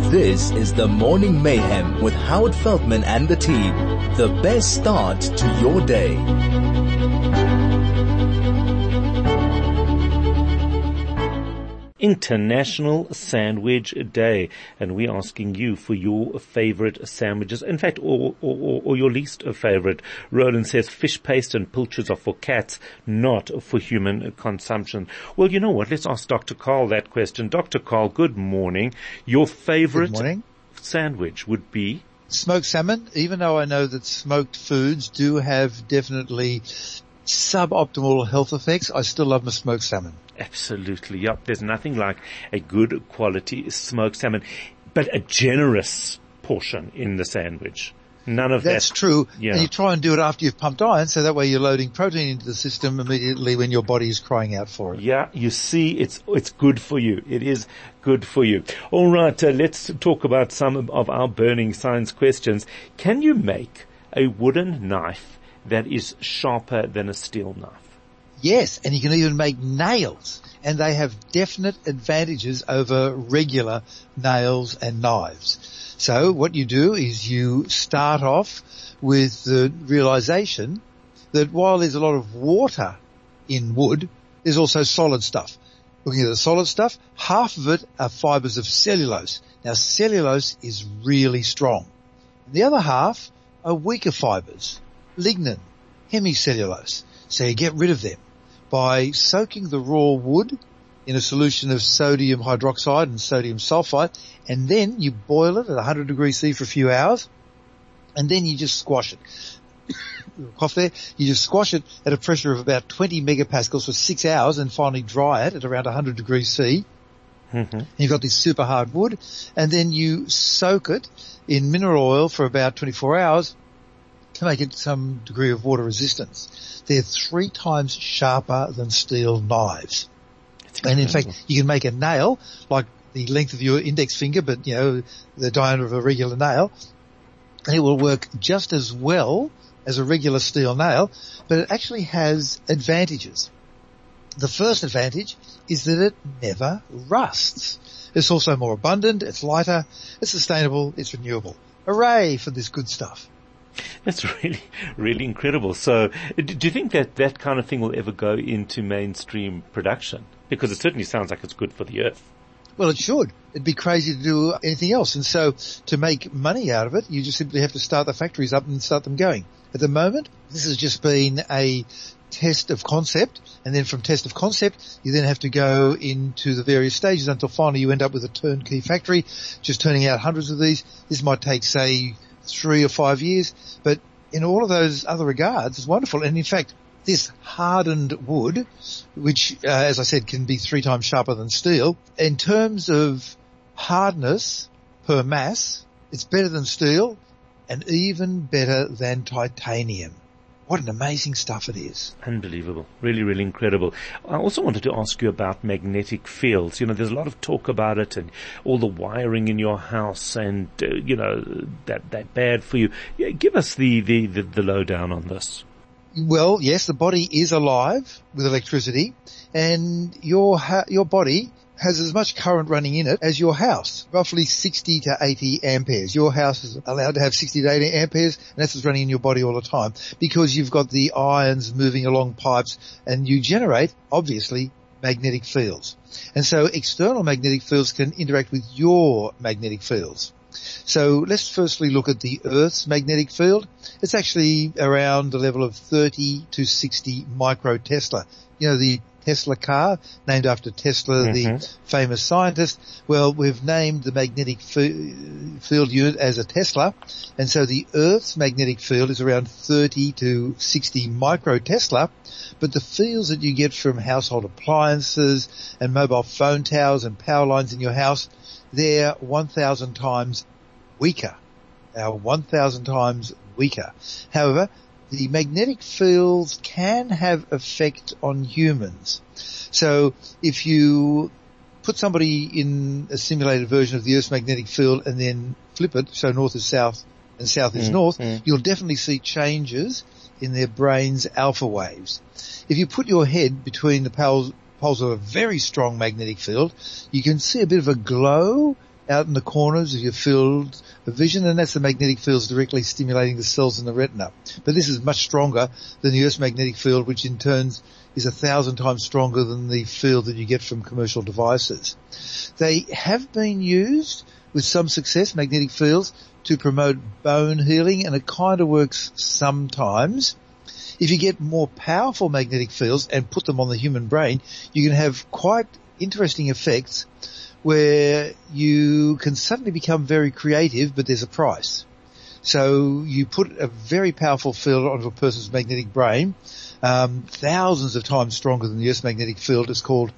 This is the Morning Mayhem with Howard Feldman and the team. The best start to your day. International Sandwich Day, and we're asking you for your favorite sandwiches. In fact, or your least favorite. Roland says fish paste and pilchards are for cats, not for human consumption. Well, you know what? Let's ask Dr. Carl that question. Dr. Carl, good morning. Your favorite sandwich would be? Smoked salmon. Even though I know that smoked foods do have definitely suboptimal health effects, I still love my smoked salmon. Absolutely. Yep. There's nothing like a good quality smoked salmon, but a generous portion in the sandwich. None of That's true. Yeah. And you try and do it after you've pumped iron, so that way you're loading protein into the system immediately when your body is crying out for it. Yeah, you see, it's good for you. It is good for you. All right, let's talk about some of our burning science questions. Can you make a wooden knife that is sharper than a steel knife? Yes, and you can even make nails, and they have definite advantages over regular nails and knives. So what you do is you start off with the realization that while there's a lot of water in wood, there's also solid stuff. Looking at the solid stuff, half of it are fibers of cellulose. Now cellulose is really strong. The other half are weaker fibers, lignin, hemicellulose. So you get rid of them by soaking the raw wood in a solution of sodium hydroxide and sodium sulfite, and then you boil it at 100 degrees C for a few hours, and then you just squash it. Cough there. You just squash it at a pressure of about 20 megapascals for 6 hours and finally dry it at around 100 degrees C. Mm-hmm. You've got this super hard wood, and then you soak it in mineral oil for about 24 hours to make it some degree of water resistance. They're 3 times sharper than steel knives. And in fact, you can make a nail like the length of your index finger, but the diameter of a regular nail, and it will work just as well as a regular steel nail, but it actually has advantages. The first advantage is that it never rusts. It's also more abundant, it's lighter, it's sustainable, it's renewable. Hooray for this good stuff. That's really, really incredible. So do you think that kind of thing will ever go into mainstream production? Because it certainly sounds like it's good for the earth. Well, it should. It'd be crazy to do anything else. And so to make money out of it, you just simply have to start the factories up and start them going. At the moment, this has just been a test of concept, and then from test of concept, you then have to go into the various stages until finally you end up with a turnkey factory, just turning out hundreds of these. This might take, say, 3 or 5 years, but in all of those other regards, it's wonderful. And in fact, this hardened wood, which, as I said, can be 3 times sharper than steel, in terms of hardness per mass, it's better than steel and even better than titanium. What an amazing stuff it is. Unbelievable. Really, really incredible. I also wanted to ask you about magnetic fields. There's a lot of talk about it and all the wiring in your house and, that bad for you. Yeah, give us the lowdown on this. Well, yes, the body is alive with electricity, and your body has as much current running in it as your house, roughly 60 to 80 amperes. Your house is allowed to have 60 to 80 amperes, and that's what's running in your body all the time, because you've got the ions moving along pipes, and you generate, obviously, magnetic fields. And so external magnetic fields can interact with your magnetic fields. So let's firstly look at the Earth's magnetic field. It's actually around the level of 30 to 60 microtesla. The Tesla car, named after Tesla, the famous scientist. Well, we've named the magnetic field unit as a Tesla, and so the Earth's magnetic field is around 30 to 60 microtesla, but the fields that you get from household appliances and mobile phone towers and power lines in your house, they're 1,000 times weaker. 1,000 times weaker. However, the magnetic fields can have effect on humans. So if you put somebody in a simulated version of the Earth's magnetic field and then flip it, so north is south and south is north, you'll definitely see changes in their brain's alpha waves. If you put your head between the poles of a very strong magnetic field, you can see a bit of a glow out in the corners of your field of vision, and that's the magnetic fields directly stimulating the cells in the retina. But this is much stronger than the Earth's magnetic field, which in turn is 1,000 times stronger than the field that you get from commercial devices. They have been used with some success, magnetic fields, to promote bone healing, and it kind of works sometimes. If you get more powerful magnetic fields and put them on the human brain, you can have quite interesting effects where you can suddenly become very creative, but there's a price. So you put a very powerful field onto a person's magnetic brain, thousands of times stronger than the Earth's magnetic field. It's called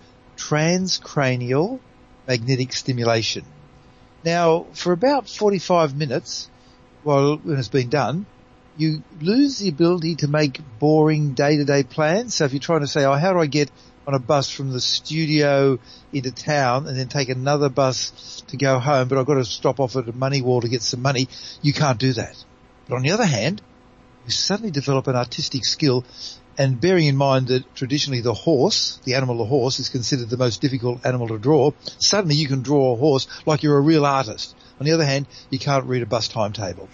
transcranial magnetic stimulation. Now, for about 45 minutes, when it's been done, you lose the ability to make boring day-to-day plans. So if you're trying to say, how do I get on a bus from the studio into town and then take another bus to go home, but I've got to stop off at a money wall to get some money, you can't do that. But on the other hand, you suddenly develop an artistic skill, and bearing in mind that traditionally the horse, the animal the horse, is considered the most difficult animal to draw, suddenly you can draw a horse like you're a real artist. On the other hand, you can't read a bus timetable.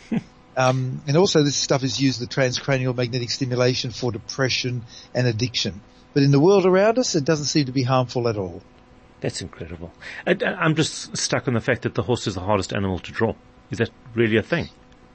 And also this stuff is used, the transcranial magnetic stimulation, for depression and addiction. But in the world around us, it doesn't seem to be harmful at all. That's incredible. I'm just stuck on the fact that the horse is the hardest animal to draw. Is that really a thing?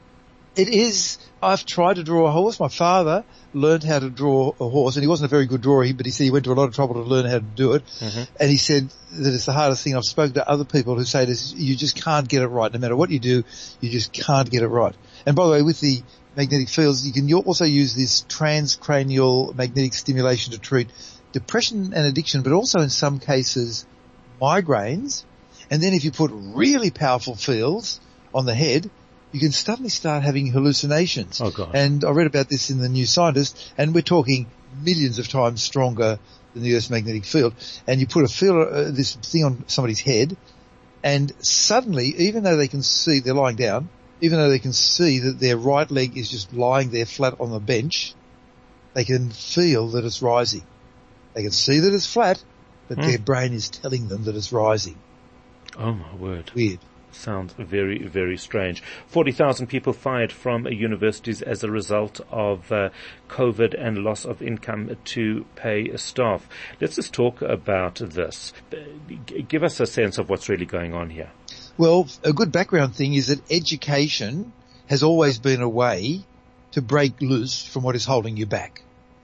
It is. I've tried to draw a horse. My father learned how to draw a horse, and he wasn't a very good drawer, but he said he went to a lot of trouble to learn how to do it. Mm-hmm. And he said that it's the hardest thing. I've spoken to other people who say this, you just can't get it right. No matter what you do, you just can't get it right. And by the way, with the magnetic fields, you can also use this transcranial magnetic stimulation to treat depression and addiction, but also in some cases migraines. And then if you put really powerful fields on the head, you can suddenly start having hallucinations. Oh, God. And I read about this in the New Scientist, and we're talking millions of times stronger than the Earth's magnetic field. And you put this thing on somebody's head, and suddenly, even though they can see, they're lying down, even though they can see that their right leg is just lying there flat on the bench, they can feel that it's rising. They can see that it's flat, but their brain is telling them that it's rising. Oh, my word. Weird. Sounds very, very strange. 40,000 people fired from universities as a result of COVID and loss of income to pay staff. Let's just talk about this. Give us a sense of what's really going on here. Well, a good background thing is that education has always been a way to break loose from what is holding you back.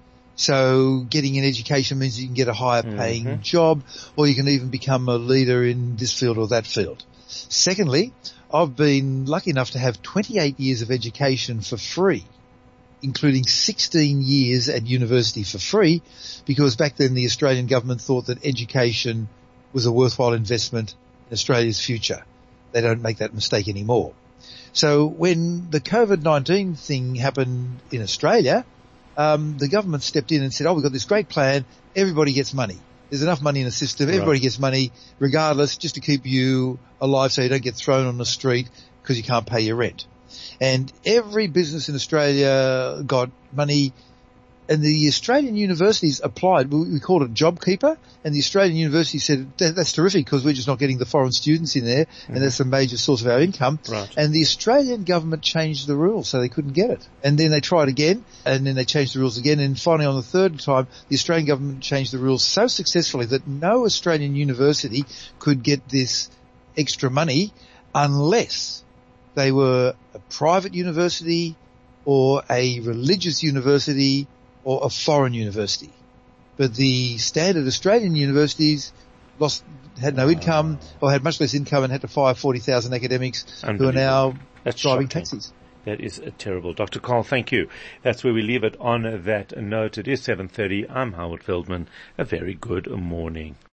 So getting an education means you can get a higher paying job, or you can even become a leader in this field or that field. Secondly, I've been lucky enough to have 28 years of education for free, including 16 years at university for free, because back then the Australian government thought that education was a worthwhile investment in Australia's future. They don't make that mistake anymore. So when the COVID-19 thing happened in Australia, the government stepped in and said, we've got this great plan, everybody gets money. There's enough money in the system, everybody gets money regardless, just to keep you alive so you don't get thrown on the street because you can't pay your rent. And every business in Australia got money, and the Australian universities applied. We called it JobKeeper, and the Australian university said, that's terrific because we're just not getting the foreign students in there, and that's a major source of our income. Right. And the Australian government changed the rules so they couldn't get it. And then they tried again, and then they changed the rules again, and finally on the third time, the Australian government changed the rules so successfully that no Australian university could get this extra money unless they were a private university or a religious university or a foreign university. But the standard Australian universities had no income, or had much less income, and had to fire 40,000 academics who are now driving taxis. That is terrible. Dr. Karl, thank you. That's where we leave it on that note. It is 7:30. I'm Howard Feldman. A very good morning.